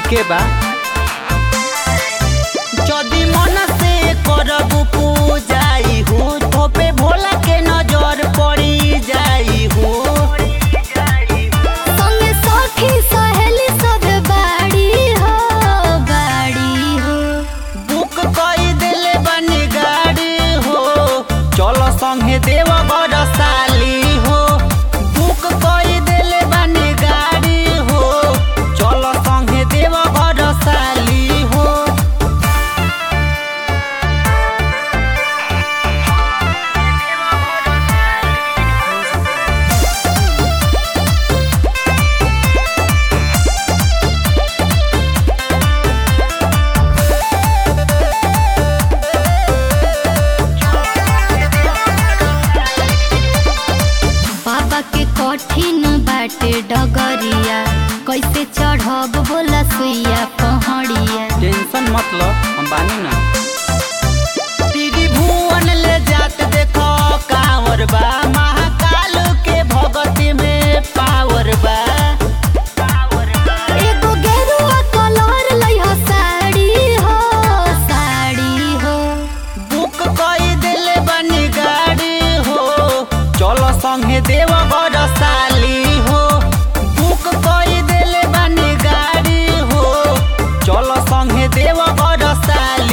ठीके बा। जदि मन से करबू पूजाई हो तो पे भोला के नजर पड़ी जाई हो। संगे सखी सहेली सब बाड़ी हो बुक कई दिले बनी गाड़ी हो चलो संगे देवघर साली हो। बुक कई दिले बनी गाड़ी हो चलो संगे देवघर साली हो। बाबा के कठिन बाटे डगरिया कैसे चढ़ब बोला सुइया पहाड़िया। टेंशन मतलब हम बानी ना। त्रिभुवन ले जात देखो कांवर बा महाकाल के भगती में पावर बा। एगो गेरुआ कलर लइहा साड़ी हो बुक कई दिले बनी गाड़ी हो चलो संगे देवघर साली हो। बुक कई दिले बनी गाड़ी हो चलो संगे देवघर साली।